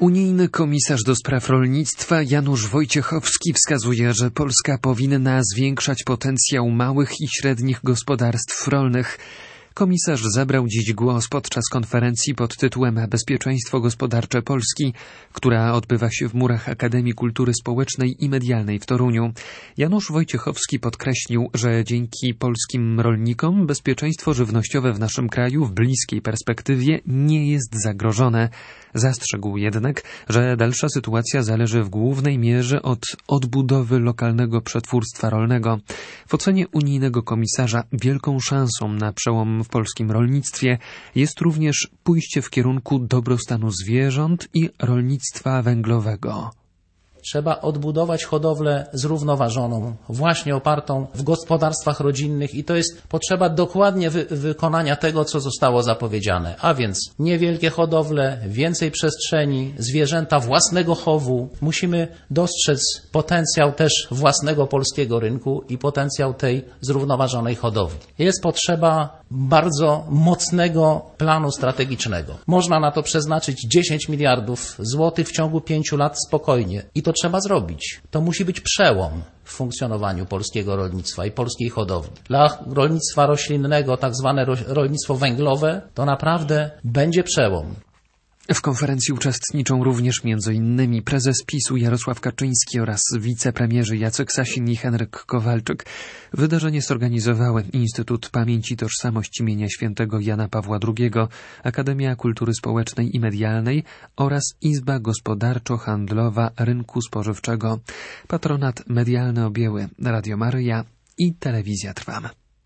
Unijny komisarz do spraw rolnictwa Janusz Wojciechowski wskazuje, że Polska powinna zwiększać potencjał małych i średnich gospodarstw rolnych. Komisarz zabrał dziś głos podczas konferencji pod tytułem Bezpieczeństwo gospodarcze Polski, która odbywa się w murach Akademii Kultury Społecznej i Medialnej w Toruniu. Janusz Wojciechowski podkreślił, że dzięki polskim rolnikom bezpieczeństwo żywnościowe w naszym kraju w bliskiej perspektywie nie jest zagrożone. Zastrzegł jednak, że dalsza sytuacja zależy w głównej mierze od odbudowy lokalnego przetwórstwa rolnego. W ocenie unijnego komisarza wielką szansą na przełom w polskim rolnictwie jest również pójście w kierunku dobrostanu zwierząt i rolnictwa węglowego. Trzeba odbudować hodowlę zrównoważoną, właśnie opartą w gospodarstwach rodzinnych i to jest potrzeba dokładnie wykonania tego, co zostało zapowiedziane. A więc niewielkie hodowle, więcej przestrzeni, zwierzęta własnego chowu. Musimy dostrzec potencjał też własnego polskiego rynku i potencjał tej zrównoważonej hodowli. Jest potrzeba bardzo mocnego planu strategicznego. Można na to przeznaczyć 10 miliardów złotych w ciągu 5 lat spokojnie. I to trzeba zrobić. To musi być przełom w funkcjonowaniu polskiego rolnictwa i polskiej hodowli. Dla rolnictwa roślinnego, tak zwane rolnictwo węglowe, to naprawdę będzie przełom. W konferencji uczestniczą również m.in. prezes PiS-u Jarosław Kaczyński oraz wicepremierzy Jacek Sasin i Henryk Kowalczyk. Wydarzenie zorganizowały Instytut Pamięci i Tożsamości imienia Świętego Jana Pawła II, Akademia Kultury Społecznej i Medialnej oraz Izba Gospodarczo-Handlowa Rynku Spożywczego. Patronat medialny objęły Radio Maryja i Telewizja Trwam.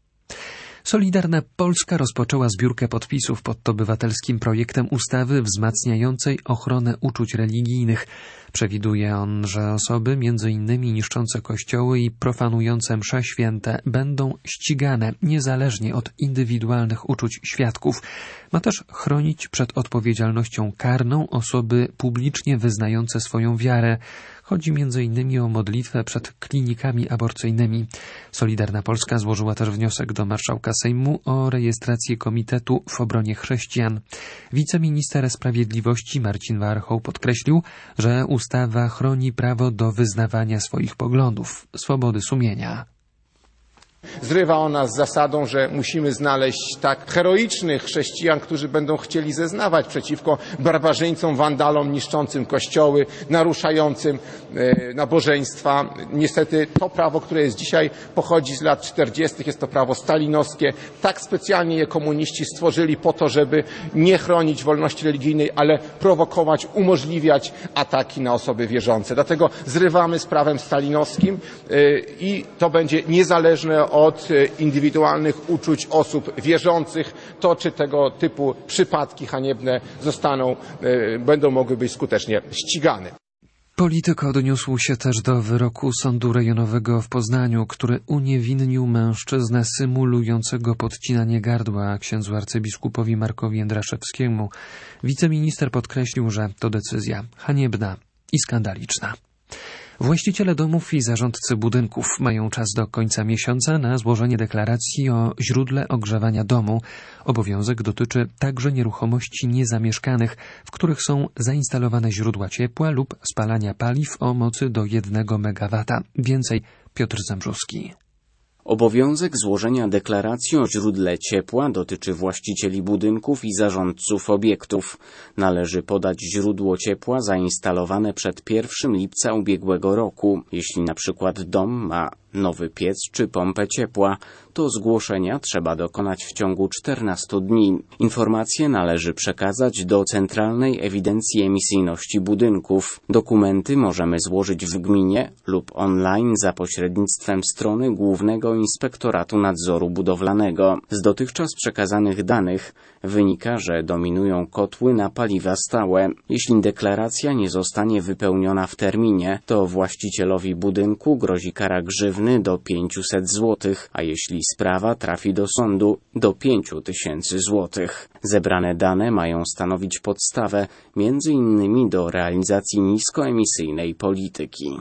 Solidarna Polska rozpoczęła zbiórkę podpisów pod obywatelskim projektem ustawy wzmacniającej ochronę uczuć religijnych. Przewiduje on, że osoby m.in. niszczące kościoły i profanujące msze święte będą ścigane niezależnie od indywidualnych uczuć świadków. Ma też chronić przed odpowiedzialnością karną osoby publicznie wyznające swoją wiarę. Chodzi m.in. o modlitwę przed klinikami aborcyjnymi. Solidarna Polska złożyła też wniosek do marszałka Sejmu o rejestrację Komitetu w Obronie Chrześcijan. Wiceminister Sprawiedliwości Marcin Warchoł podkreślił, że ustawa chroni prawo do wyznawania swoich poglądów, swobody sumienia. Zrywa ona z zasadą, że musimy znaleźć tak heroicznych chrześcijan, którzy będą chcieli zeznawać przeciwko barbarzyńcom, wandalom niszczącym kościoły, naruszającym nabożeństwa. Niestety to prawo, które jest dzisiaj, pochodzi z lat 40. Jest to prawo stalinowskie. Tak specjalnie je komuniści stworzyli po to, żeby nie chronić wolności religijnej, ale prowokować, umożliwiać ataki na osoby wierzące. Dlatego zrywamy z prawem stalinowskim i to będzie niezależne od indywidualnych uczuć osób wierzących. To, czy tego typu przypadki haniebne będą mogły być skutecznie ścigane. Polityk odniósł się też do wyroku Sądu Rejonowego w Poznaniu, który uniewinnił mężczyznę symulującego podcinanie gardła księdzu arcybiskupowi Markowi Jędraszewskiemu. Wiceminister podkreślił, że to decyzja haniebna i skandaliczna. Właściciele domów i zarządcy budynków mają czas do końca miesiąca na złożenie deklaracji o źródle ogrzewania domu. Obowiązek dotyczy także nieruchomości niezamieszkanych, w których są zainstalowane źródła ciepła lub spalania paliw o mocy do 1 MW. Więcej Piotr Zambrowski. Obowiązek złożenia deklaracji o źródle ciepła dotyczy właścicieli budynków i zarządców obiektów. Należy podać źródło ciepła zainstalowane przed 1 lipca ubiegłego roku. Jeśli na przykład dom ma nowy piec czy pompę ciepła, to zgłoszenia trzeba dokonać w ciągu 14 dni. Informacje należy przekazać do Centralnej Ewidencji Emisyjności Budynków. Dokumenty możemy złożyć w gminie lub online za pośrednictwem strony Głównego Inspektoratu Nadzoru Budowlanego. Z dotychczas przekazanych danych wynika, że dominują kotły na paliwa stałe. Jeśli deklaracja nie zostanie wypełniona w terminie, to właścicielowi budynku grozi kara grzywny do 500 zł, a jeśli sprawa trafi do sądu, do 5000 zł. Zebrane dane mają stanowić podstawę m.in. do realizacji niskoemisyjnej polityki.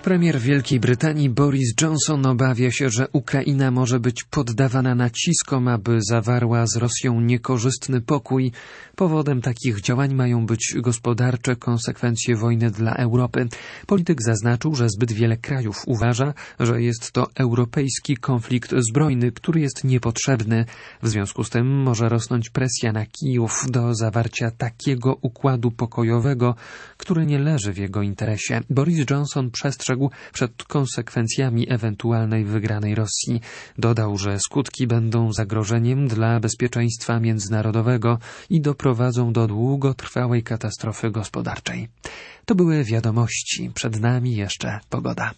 Premier Wielkiej Brytanii Boris Johnson obawia się, że Ukraina może być poddawana naciskom, aby zawarła z Rosją niekorzystny pokój. Powodem takich działań mają być gospodarcze konsekwencje wojny dla Europy. Polityk zaznaczył, że zbyt wiele krajów uważa, że jest to europejski konflikt zbrojny, który jest niepotrzebny. W związku z tym może rosnąć presja na Kijów do zawarcia takiego układu pokojowego, który nie leży w jego interesie. Boris Johnson przestrzegł przed konsekwencjami ewentualnej wygranej Rosji. Dodał, że skutki będą zagrożeniem dla bezpieczeństwa międzynarodowego i doprowadzą do długotrwałej katastrofy gospodarczej. To były wiadomości. Przed nami jeszcze pogoda.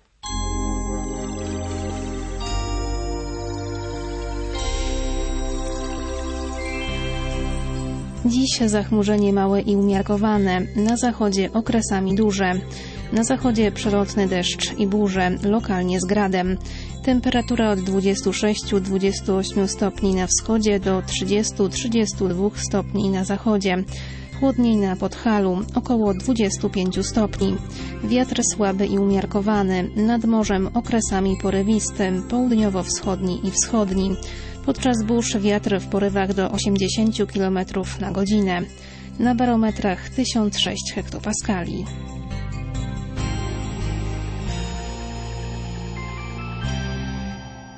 Dziś zachmurzenie małe i umiarkowane, na zachodzie okresami duże. Na zachodzie przelotny deszcz i burze, lokalnie z gradem. Temperatura od 26-28 stopni na wschodzie do 30-32 stopni na zachodzie. Chłodniej na Podhalu, około 25 stopni. Wiatr słaby i umiarkowany, nad morzem okresami porywistym, południowo-wschodni i wschodni. Podczas burz wiatr w porywach do 80 km na godzinę. Na barometrach 1006 hektopaskali.